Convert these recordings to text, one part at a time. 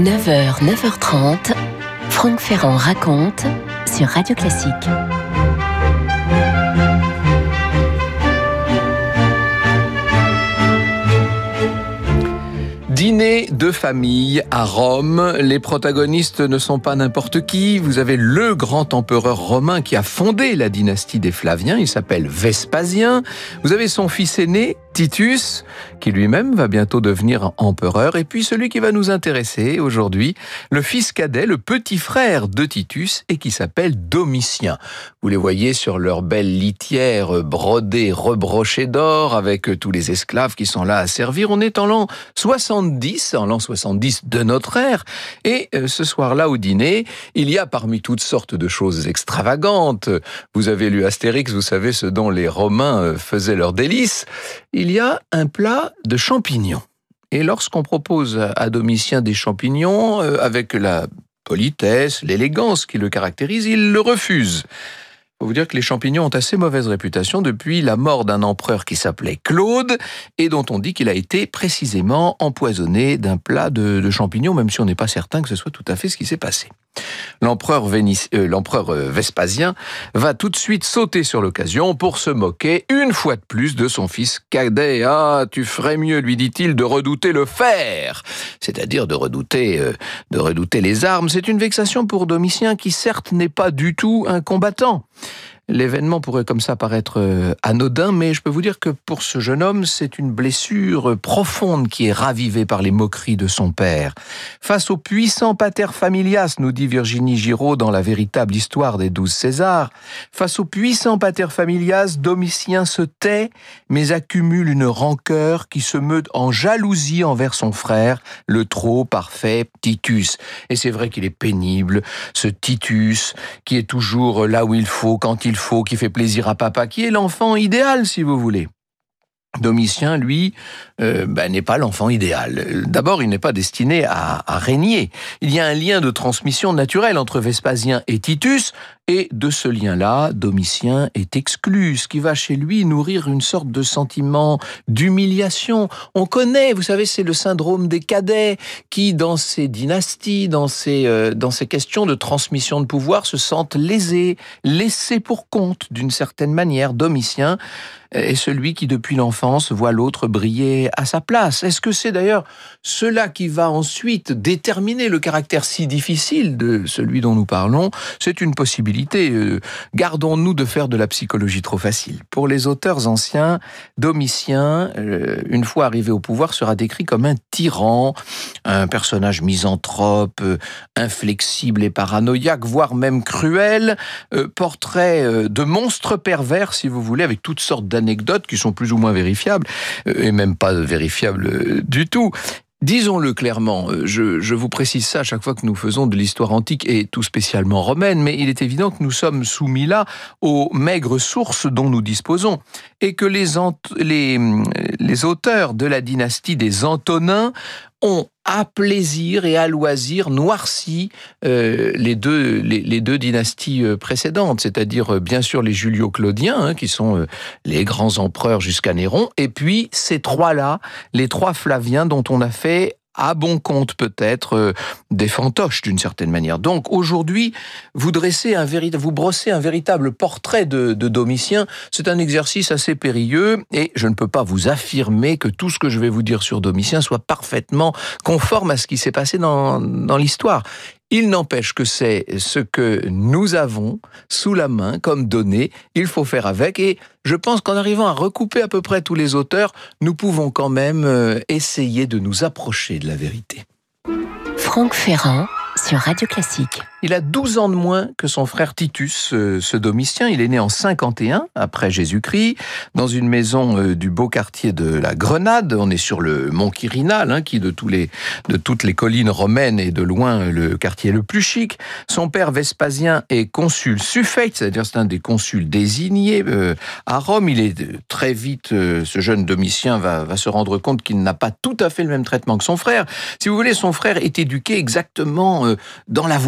9h, 9h30, Franck Ferrand raconte sur Radio Classique. Dîner de famille à Rome. Les protagonistes ne sont pas n'importe qui. Vous avez le grand empereur romain qui a fondé la dynastie des Flaviens. Il s'appelle Vespasien. Vous avez son fils aîné, Titus, qui lui-même va bientôt devenir empereur. Et puis celui qui va nous intéresser aujourd'hui, le fils cadet, le petit frère de Titus, et qui s'appelle Domitien. Vous les voyez sur leur belle litière brodée, rebrochée d'or, avec tous les esclaves qui sont là à servir. On est en l'an 70 de notre ère. Et ce soir-là, au dîner, il y a parmi toutes sortes de choses extravagantes. Vous avez lu Astérix, vous savez ce dont les Romains faisaient leur délice. Il y a un plat de champignons. Et lorsqu'on propose à Domitien des champignons, avec la politesse, l'élégance qui le caractérise, il le refuse. Il faut vous dire que les champignons ont assez mauvaise réputation depuis la mort d'un empereur qui s'appelait Claude et dont on dit qu'il a été précisément empoisonné d'un plat de champignons, même si on n'est pas certain que ce soit tout à fait ce qui s'est passé. L'empereur Vespasien va tout de suite sauter sur l'occasion pour se moquer une fois de plus de son fils cadet. « Ah, tu ferais mieux, lui dit-il, de redouter le fer !» C'est-à-dire de redouter les armes. C'est une vexation pour Domitien qui certes n'est pas du tout un combattant. L'événement pourrait comme ça paraître anodin, mais je peux vous dire que pour ce jeune homme, c'est une blessure profonde qui est ravivée par les moqueries de son père. Face au puissant pater familias, nous dit Virginie Giraud dans La véritable histoire des 12 Césars, face au puissant pater familias, Domitien se tait, mais accumule une rancœur qui se meut en jalousie envers son frère, le trop parfait Titus. Et c'est vrai qu'il est pénible, ce Titus, qui est toujours là où il faut, quand il faut, qui fait plaisir à papa, qui est l'enfant idéal, si vous voulez. Domitien, lui, n'est pas l'enfant idéal. D'abord, il n'est pas destiné à régner. Il y a un lien de transmission naturelle entre Vespasien et Titus, et de ce lien-là, Domitien est exclu, ce qui va chez lui nourrir une sorte de sentiment d'humiliation. On connaît, vous savez, c'est le syndrome des cadets qui, dans ces dynasties, dans ces questions de transmission de pouvoir, se sentent lésés, laissés pour compte d'une certaine manière. Domitien est celui qui, depuis l'enfance, voit l'autre briller à sa place. Est-ce que c'est d'ailleurs cela qui va ensuite déterminer le caractère si difficile de celui dont nous parlons ? C'est une possibilité. Gardons-nous de faire de la psychologie trop facile. Pour les auteurs anciens, Domitien, une fois arrivé au pouvoir, sera décrit comme un tyran, un personnage misanthrope, inflexible et paranoïaque, voire même cruel, portrait de monstre pervers, si vous voulez, avec toutes sortes d'anecdotes qui sont plus ou moins vérifiables, et même pas vérifiables du tout. Disons-le clairement, je vous précise ça à chaque fois que nous faisons de l'histoire antique et tout spécialement romaine, mais il est évident que nous sommes soumis là aux maigres sources dont nous disposons et que les auteurs de la dynastie des Antonins ont à plaisir et à loisir noirci les deux dynasties précédentes, c'est-à-dire bien sûr les Julio-Claudiens, qui sont les grands empereurs jusqu'à Néron, et puis ces trois-là, les trois Flaviens dont on a fait à bon compte peut-être des fantoches d'une certaine manière. Donc aujourd'hui, vous brossez un véritable portrait de Domitien. C'est un exercice assez périlleux et je ne peux pas vous affirmer que tout ce que je vais vous dire sur Domitien soit parfaitement conforme à ce qui s'est passé dans l'histoire. Il n'empêche que c'est ce que nous avons sous la main comme données, il faut faire avec, et je pense qu'en arrivant à recouper à peu près tous les auteurs, nous pouvons quand même essayer de nous approcher de la vérité. Franck Ferrand sur Radio Classique. Il a 12 ans de moins que son frère Titus, ce Domitien. Il est né en 51, après Jésus-Christ, dans une maison du beau quartier de la Grenade. On est sur le mont Quirinal, qui de toutes les collines romaines est de loin le quartier le plus chic. Son père Vespasien est consul suffect, c'est-à-dire c'est un des consuls désignés à Rome. Il est très vite, ce jeune Domitien va se rendre compte qu'il n'a pas tout à fait le même traitement que son frère. Si vous voulez, son frère est éduqué exactement dans la voie royale.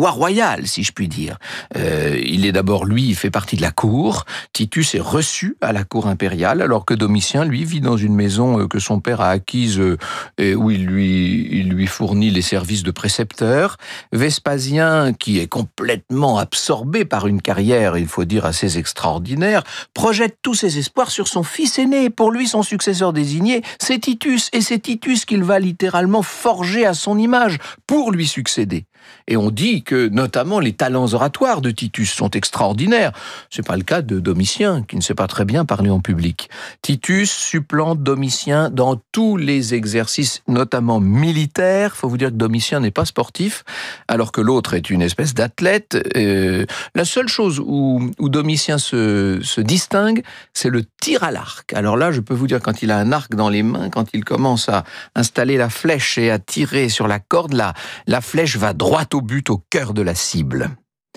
impériale, si je puis dire. Il est d'abord, lui, il fait partie de la cour. Titus est reçu à la cour impériale, alors que Domitien, lui, vit dans une maison que son père a acquise, où il lui fournit les services de précepteur. Vespasien, qui est complètement absorbé par une carrière, il faut dire, assez extraordinaire, projette tous ses espoirs sur son fils aîné. Pour lui, son successeur désigné, c'est Titus, et c'est Titus qu'il va littéralement forger à son image pour lui succéder. Et on dit que, notamment, les talents oratoires de Titus sont extraordinaires. C'est pas le cas de Domitien, qui ne sait pas très bien parler en public. Titus supplante Domitien dans tous les exercices, notamment militaires. Faut vous dire que Domitien n'est pas sportif, alors que l'autre est une espèce d'athlète. La seule chose où Domitien se distingue, c'est le tir à l'arc. Alors là, je peux vous dire, quand il a un arc dans les mains, quand il commence à installer la flèche et à tirer sur la corde, la flèche va droit au but, au cœur de la cible.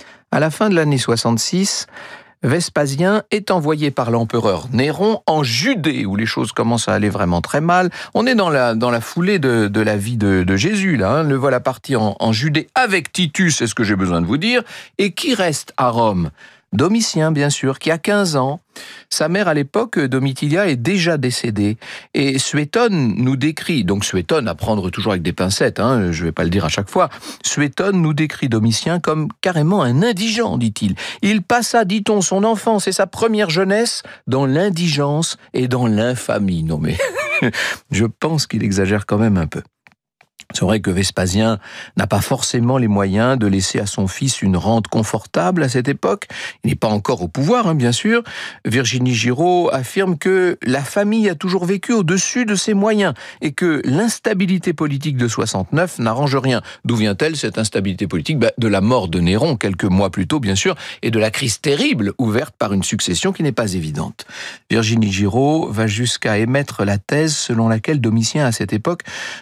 À la fin de l'année 66, Vespasien est envoyé par l'empereur Néron en Judée, où les choses commencent à aller vraiment très mal. On est dans la foulée de la vie de Jésus, là. Le voilà parti en Judée avec Titus, c'est ce que j'ai besoin de vous dire. Et qui reste à Rome ? Domitien, bien sûr, qui a 15 ans. Sa mère, à l'époque, Domitilia, est déjà décédée. Et Suétone nous décrit, donc Suétone à prendre toujours avec des pincettes, je ne vais pas le dire à chaque fois, Suétone nous décrit Domitien comme carrément un indigent, dit-il. Il passa, dit-on, son enfance et sa première jeunesse dans l'indigence et dans l'infamie. Non mais, je pense qu'il exagère quand même un peu. C'est vrai que Vespasien n'a pas forcément les moyens de laisser à son fils une rente confortable à cette époque. Il n'est pas encore au pouvoir, bien sûr. Virginie Giraud affirme que la famille a toujours vécu au-dessus de ses moyens et que l'instabilité politique de 69 n'arrange rien. D'où vient-elle, cette instabilité politique ? De la mort de Néron, quelques mois plus tôt, bien sûr, et de la crise terrible ouverte par une succession qui n'est pas évidente. Virginie Giraud va jusqu'à émettre la thèse selon laquelle Domitien, à cette époque,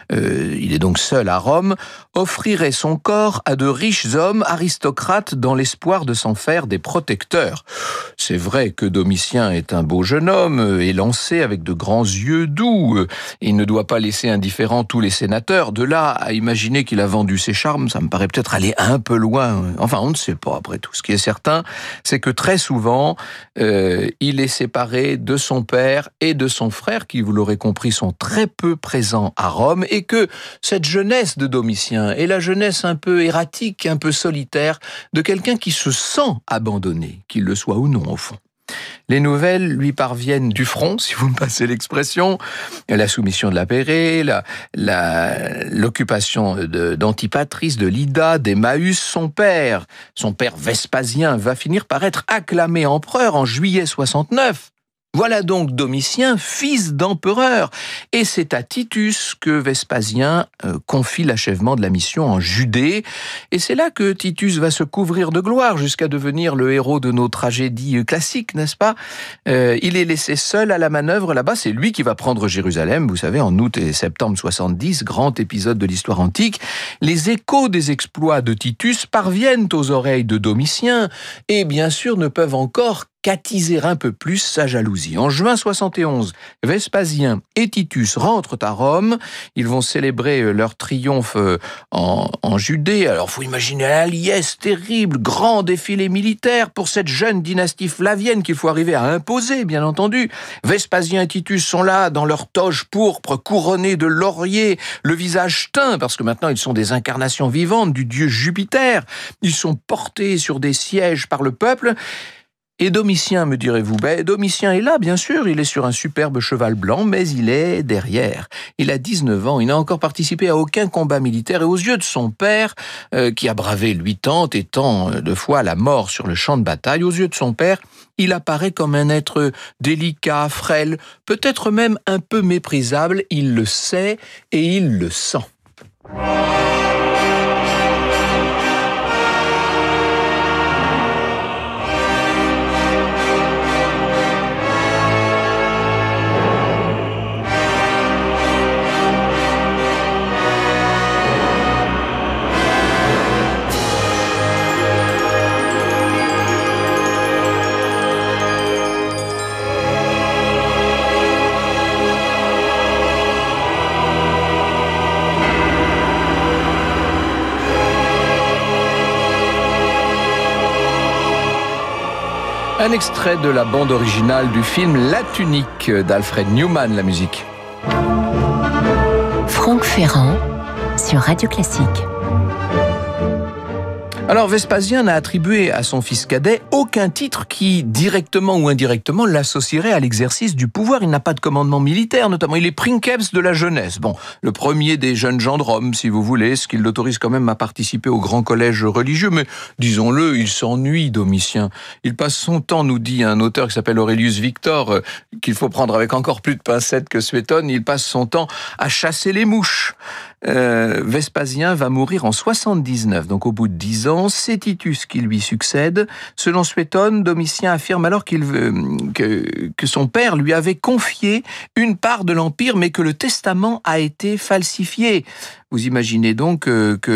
il est donc seul à Rome, offrirait son corps à de riches hommes aristocrates dans l'espoir de s'en faire des protecteurs. C'est vrai que Domitien est un beau jeune homme, élancé avec de grands yeux doux. Il ne doit pas laisser indifférents tous les sénateurs. De là à imaginer qu'il a vendu ses charmes, ça me paraît peut-être aller un peu loin. Enfin, on ne sait pas après tout. Ce qui est certain, c'est que très souvent, il est séparé de son père et de son frère, qui, vous l'aurez compris, sont très peu présents à Rome, et que cette jeunesse de Domitien est la jeunesse un peu erratique, un peu solitaire, de quelqu'un qui se sent abandonné, qu'il le soit ou non au fond. Les nouvelles lui parviennent du front, si vous me passez l'expression, la soumission de la Pérée, l'occupation d'Antipatris, de Lydda, d'Emmaüs. Son père Vespasien, va finir par être acclamé empereur en juillet 69. Voilà donc Domitien, fils d'empereur. Et c'est à Titus que Vespasien confie l'achèvement de la mission en Judée. Et c'est là que Titus va se couvrir de gloire jusqu'à devenir le héros de nos tragédies classiques, n'est-ce pas ? Il est laissé seul à la manœuvre là-bas. C'est lui qui va prendre Jérusalem, vous savez, en août et septembre 70, grand épisode de l'histoire antique. Les échos des exploits de Titus parviennent aux oreilles de Domitien et bien sûr ne peuvent encore qu'attiser un peu plus sa jalousie. En juin 71, Vespasien et Titus rentrent à Rome. Ils vont célébrer leur triomphe en Judée. Alors, faut imaginer la liesse terrible, grand défilé militaire pour cette jeune dynastie flavienne qu'il faut arriver à imposer, bien entendu. Vespasien et Titus sont là, dans leur toge pourpre, couronnés de lauriers, le visage teint, parce que maintenant ils sont des incarnations vivantes du dieu Jupiter. Ils sont portés sur des sièges par le peuple. Et Domitien, me direz-vous, Domitien est là, bien sûr, il est sur un superbe cheval blanc, mais il est derrière. Il a 19 ans, il n'a encore participé à aucun combat militaire, et aux yeux de son père, qui a bravé 8 ans, et tant de fois la mort sur le champ de bataille, aux yeux de son père, il apparaît comme un être délicat, frêle, peut-être même un peu méprisable, il le sait et il le sent. Un extrait de la bande originale du film La Tunique d'Alfred Newman, la musique. Franck Ferrand sur Radio Classique. Alors Vespasien n'a attribué à son fils cadet aucun titre qui, directement ou indirectement, l'associerait à l'exercice du pouvoir. Il n'a pas de commandement militaire, notamment. Il est princeps de la jeunesse. Bon, le premier des jeunes gens de Rome, si vous voulez, ce qui l'autorise quand même à participer au grand collège religieux. Mais disons-le, il s'ennuie, Domitien. Il passe son temps, nous dit un auteur qui s'appelle Aurelius Victor, qu'il faut prendre avec encore plus de pincettes que Suétone, il passe son temps à chasser les mouches. Vespasien va mourir en 79, donc au bout de 10 ans, c'est Titus qui lui succède. Selon Suétone, Domitien affirme alors que son père lui avait confié une part de l'Empire, mais que le testament a été falsifié. Vous imaginez donc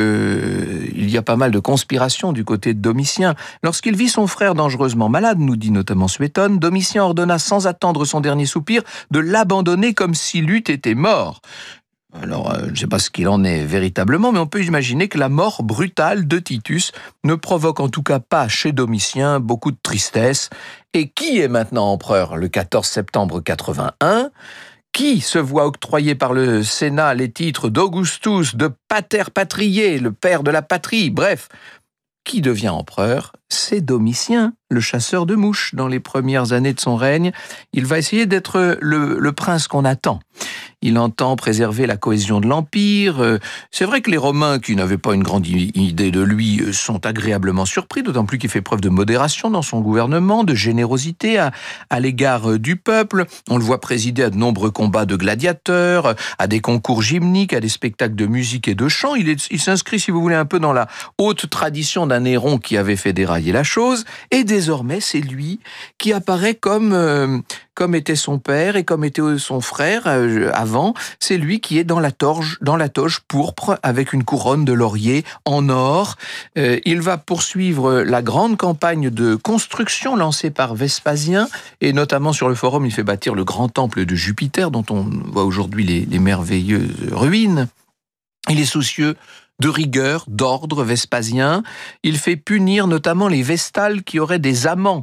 qu'il y a pas mal de conspirations du côté de Domitien. Lorsqu'il vit son frère dangereusement malade, nous dit notamment Suétone, Domitien ordonna sans attendre son dernier soupir de l'abandonner comme s'il eût été mort. Alors, je ne sais pas ce qu'il en est véritablement, mais on peut imaginer que la mort brutale de Titus ne provoque en tout cas pas chez Domitien beaucoup de tristesse. Et qui est maintenant empereur le 14 septembre 81 ? Qui se voit octroyer par le Sénat les titres d'Augustus, de Pater Patriae, le père de la patrie, bref, qui devient empereur ? C'est Domitien, le chasseur de mouches. Dans les premières années de son règne, il va essayer d'être le prince qu'on attend. Il entend préserver la cohésion de l'Empire. C'est vrai que les Romains, qui n'avaient pas une grande idée de lui, sont agréablement surpris, d'autant plus qu'il fait preuve de modération dans son gouvernement, de générosité à l'égard du peuple. On le voit présider à de nombreux combats de gladiateurs, à des concours gymniques, à des spectacles de musique et de chant. Il s'inscrit, si vous voulez, un peu dans la haute tradition d'un Néron qui avait fait dérailler la chose. Et désormais, c'est lui qui apparaît comme était son père et comme était son frère avant. C'est lui qui est dans la toge pourpre avec une couronne de laurier en or. Il va poursuivre la grande campagne de construction lancée par Vespasien, et notamment sur le forum, il fait bâtir le grand temple de Jupiter, dont on voit aujourd'hui les merveilleuses ruines. Il est soucieux de rigueur, d'ordre, Vespasien. Il fait punir notamment les vestales qui auraient des amants.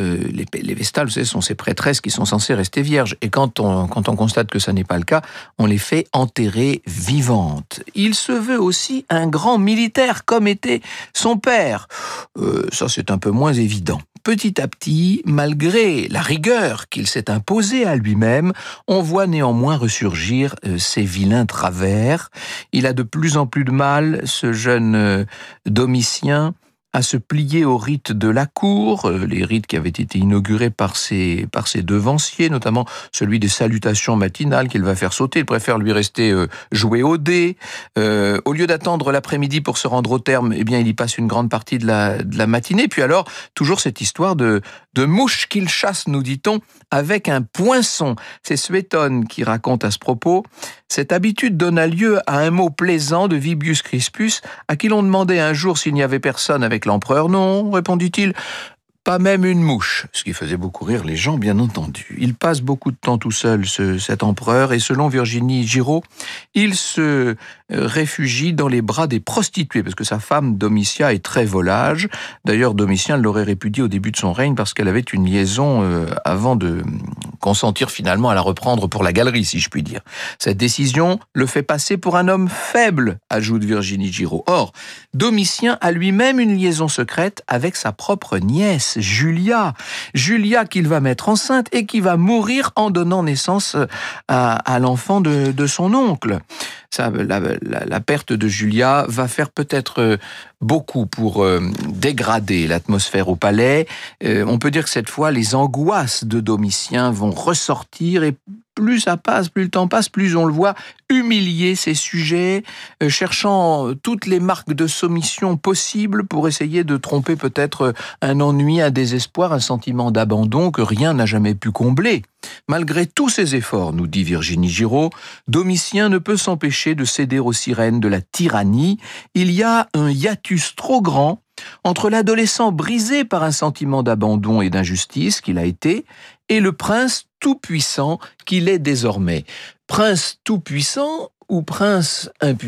Les vestales, vous savez, sont ces prêtresses qui sont censées rester vierges. Et quand on constate que ça n'est pas le cas, on les fait enterrer vivantes. Il se veut aussi un grand militaire, comme était son père. Ça, c'est un peu moins évident. Petit à petit, malgré la rigueur qu'il s'est imposée à lui-même, on voit néanmoins ressurgir ses vilains travers. Il a de plus en plus de mal, ce jeune Domitien, à se plier aux rites de la cour, les rites qui avaient été inaugurés par ses devanciers, notamment celui des salutations matinales qu'il va faire sauter. Il préfère lui rester jouer au dé. Au lieu d'attendre l'après-midi pour se rendre au terme, eh bien, il y passe une grande partie de la matinée. Puis alors, toujours cette histoire de mouches qu'il chasse, nous dit-on, avec un poinçon. C'est Suétone qui raconte à ce propos. Cette habitude donna lieu à un mot plaisant de Vibius Crispus, à qui l'on demandait un jour s'il n'y avait personne avec l'empereur. Non, répondit-il, pas même une mouche, ce qui faisait beaucoup rire les gens, bien entendu. Il passe beaucoup de temps tout seul, cet empereur, et selon Virginie Giraud, il se réfugie dans les bras des prostituées, parce que sa femme, Domitia, est très volage. D'ailleurs, Domitien l'aurait répudiée au début de son règne parce qu'elle avait une liaison avant de consentir finalement à la reprendre pour la galerie, si je puis dire. Cette décision le fait passer pour un homme faible, ajoute Virginie Giraud. Or, Domitien a lui-même une liaison secrète avec sa propre nièce, Julia qu'il va mettre enceinte et qui va mourir en donnant naissance à l'enfant de son oncle. Ça, la perte de Julia va faire peut-être beaucoup pour dégrader l'atmosphère au palais. On peut dire que cette fois, les angoisses de Domitien vont ressortir, et plus ça passe, plus le temps passe, plus on le voit humilier ses sujets, cherchant toutes les marques de soumission possibles pour essayer de tromper peut-être un ennui, un désespoir, un sentiment d'abandon que rien n'a jamais pu combler. Malgré tous ces efforts, nous dit Virginie Giraud, Domitien ne peut s'empêcher de céder aux sirènes de la tyrannie. Il y a un hiatus trop grand entre l'adolescent brisé par un sentiment d'abandon et d'injustice qu'il a été et le prince tout-puissant qu'il est désormais. Prince tout-puissant ou prince impuissant ?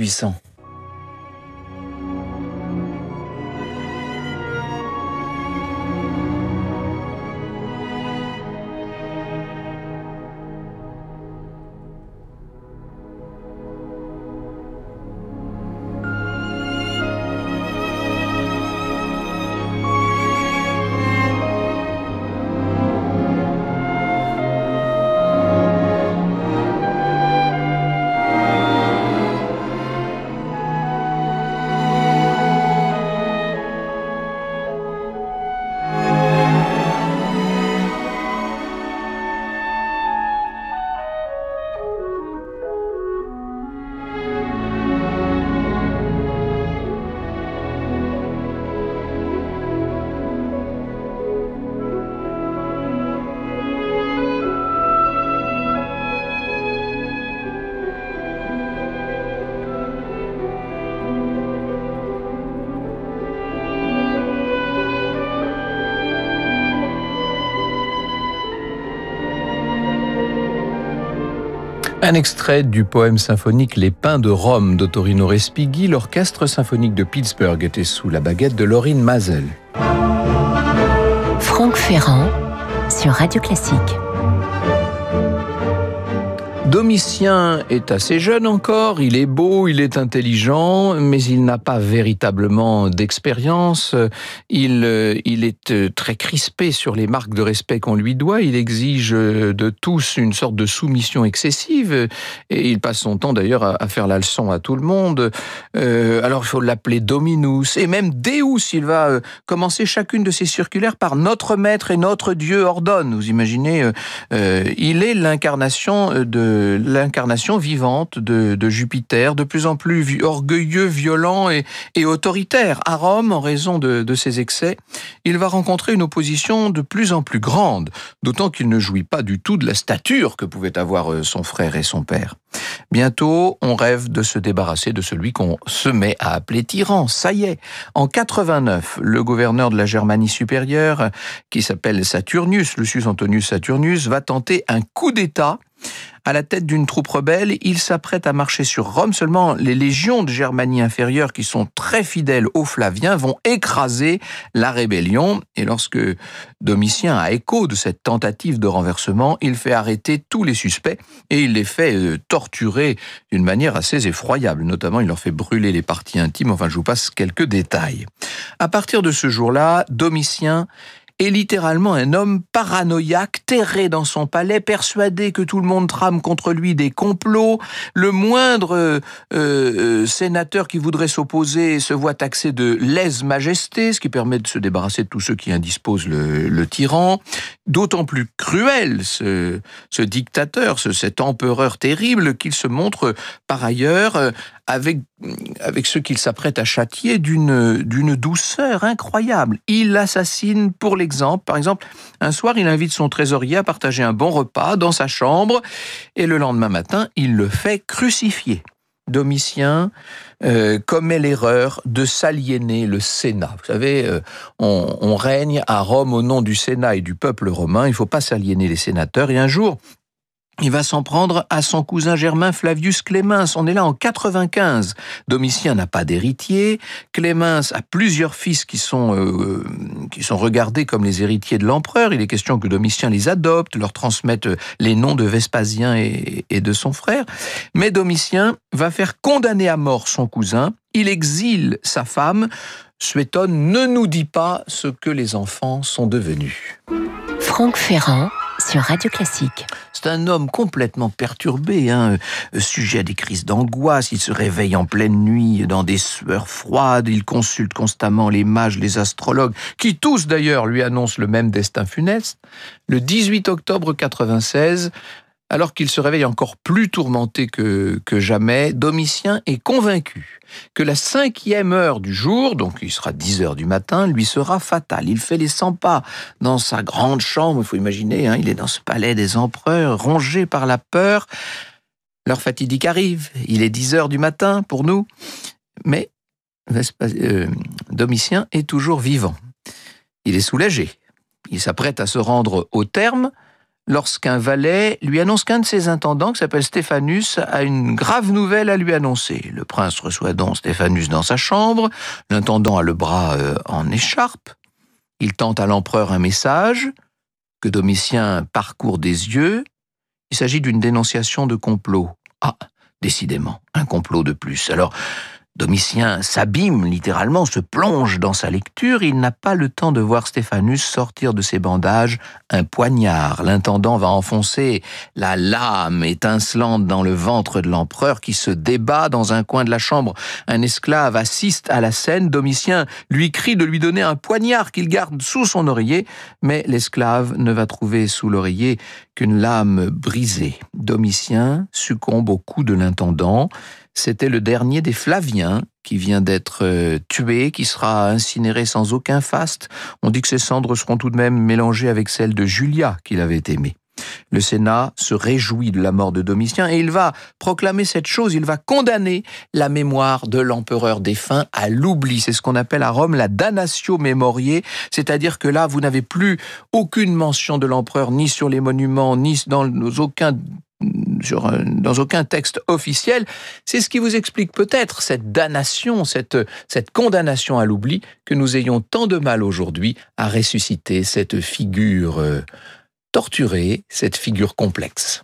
Un extrait du poème symphonique Les Pins de Rome d'Ottorino Respighi. L'orchestre symphonique de Pittsburgh était sous la baguette de Laurine Mazel. Franck Ferrand sur Radio Classique. Domitien est assez jeune encore, il est beau, il est intelligent, mais il n'a pas véritablement d'expérience. Il est très crispé sur les marques de respect qu'on lui doit. Il exige de tous une sorte de soumission excessive et il passe son temps d'ailleurs à faire la leçon à tout le monde. Alors il faut l'appeler Dominus et même Deus. Il va commencer chacune de ses circulaires par notre maître et notre Dieu ordonne. Vous imaginez, il est l'incarnation vivante de Jupiter, de plus en plus orgueilleux, violent et autoritaire. À Rome, en raison de ses excès, il va rencontrer une opposition de plus en plus grande, d'autant qu'il ne jouit pas du tout de la stature que pouvaient avoir son frère et son père. Bientôt, on rêve de se débarrasser de celui qu'on se met à appeler tyran. Ça y est, en 89, le gouverneur de la Germanie supérieure, qui s'appelle Saturnius, Lucius Antonius Saturnius, va tenter un coup d'État. À la tête d'une troupe rebelle, il s'apprête à marcher sur Rome. Seulement, les légions de Germanie inférieure, qui sont très fidèles aux Flaviens, vont écraser la rébellion. Et lorsque Domitien a écho de cette tentative de renversement, il fait arrêter tous les suspects et il les fait torturer d'une manière assez effroyable. Notamment, il leur fait brûler les parties intimes. Enfin, je vous passe quelques détails. À partir de ce jour-là, Domitien est littéralement un homme paranoïaque, terré dans son palais, persuadé que tout le monde trame contre lui des complots. Le moindre sénateur qui voudrait s'opposer se voit taxé de lèse-majesté, ce qui permet de se débarrasser de tous ceux qui indisposent le tyran. D'autant plus cruel, ce dictateur, cet empereur terrible, qu'il se montre par ailleurs avec ceux qu'il s'apprête à châtier d'une douceur incroyable. Il assassine par exemple, un soir, il invite son trésorier à partager un bon repas dans sa chambre et le lendemain matin, il le fait crucifier. Domitien commet l'erreur de s'aliéner le Sénat. Vous savez, on règne à Rome au nom du Sénat et du peuple romain. Il ne faut pas s'aliéner les sénateurs. Et un jour, il va s'en prendre à son cousin germain Flavius Clémens. On est là en 95. Domitien n'a pas d'héritier. Clémens a plusieurs fils qui sont regardés comme les héritiers de l'empereur. Il est question que Domitien les adopte, leur transmette les noms de Vespasien et de son frère. Mais Domitien va faire condamner à mort son cousin. Il exile sa femme. Suétone ne nous dit pas ce que les enfants sont devenus. Franck Ferrand sur Radio Classique. C'est un homme complètement perturbé, sujet à des crises d'angoisse. Il se réveille en pleine nuit dans des sueurs froides. Il consulte constamment les mages, les astrologues, qui tous d'ailleurs lui annoncent le même destin funeste. Le 18 octobre 96, alors qu'il se réveille encore plus tourmenté que jamais, Domitien est convaincu que la 5e heure du jour, donc il sera 10 heures du matin, lui sera fatale. Il fait les 100 pas dans sa grande chambre, il faut imaginer, il est dans ce palais des empereurs, rongé par la peur. L'heure fatidique arrive, il est 10 heures du matin pour nous, mais Domitien est toujours vivant. Il est soulagé, il s'apprête à se rendre au terme, lorsqu'un valet lui annonce qu'un de ses intendants, qui s'appelle Stéphanus, a une grave nouvelle à lui annoncer. Le prince reçoit donc Stéphanus dans sa chambre. L'intendant a le bras en écharpe. Il tente à l'empereur un message que Domitien parcourt des yeux. Il s'agit d'une dénonciation de complot. Ah, décidément, un complot de plus. Alors, Domitien s'abîme littéralement, se plonge dans sa lecture. Il n'a pas le temps de voir Stéphanus sortir de ses bandages un poignard. L'intendant va enfoncer la lame étincelante dans le ventre de l'empereur qui se débat dans un coin de la chambre. Un esclave assiste à la scène. Domitien lui crie de lui donner un poignard qu'il garde sous son oreiller, mais l'esclave ne va trouver sous l'oreiller qu'une lame brisée. Domitien succombe au coup de l'intendant. C'était le dernier des Flaviens qui vient d'être tué, qui sera incinéré sans aucun faste. On dit que ses cendres seront tout de même mélangées avec celles de Julia qu'il avait aimée. Le Sénat se réjouit de la mort de Domitien et il va proclamer cette chose, il va condamner la mémoire de l'empereur défunt à l'oubli. C'est ce qu'on appelle à Rome la damnatio memoriae, c'est-à-dire que là, vous n'avez plus aucune mention de l'empereur, ni sur les monuments, ni dans aucun dans aucun texte officiel. C'est ce qui vous explique peut-être cette damnation, cette condamnation à l'oubli, que nous ayons tant de mal aujourd'hui à ressusciter cette figure torturée, cette figure complexe.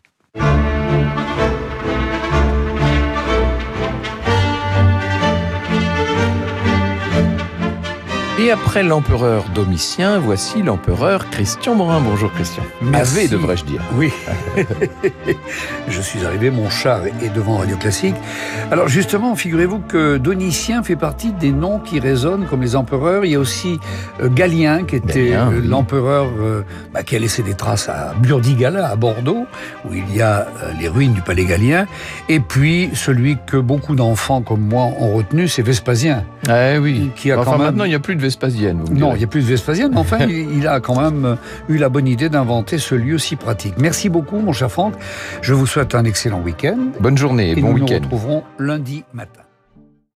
Et après l'empereur Domitien, voici l'empereur Christian Morin. Bonjour Christian. Merci. Ave, devrais-je dire. Oui. Je suis arrivé, mon char est devant Radio Classique. Alors justement, figurez-vous que Domitien fait partie des noms qui résonnent comme les empereurs. Il y a aussi Galien, qui était l'empereur qui a laissé des traces à Burdigala, à Bordeaux, où il y a les ruines du palais Galien. Et puis, celui que beaucoup d'enfants comme moi ont retenu, c'est Vespasien. Ah oui. Qui a Maintenant, il n'y a plus de Vespasienne. Non, il n'y a plus de Vespasienne, mais enfin, il a quand même eu la bonne idée d'inventer ce lieu si pratique. Merci beaucoup, mon cher Franck. Je vous souhaite un excellent week-end. Bonne journée et bon week-end. Nous nous retrouverons lundi matin.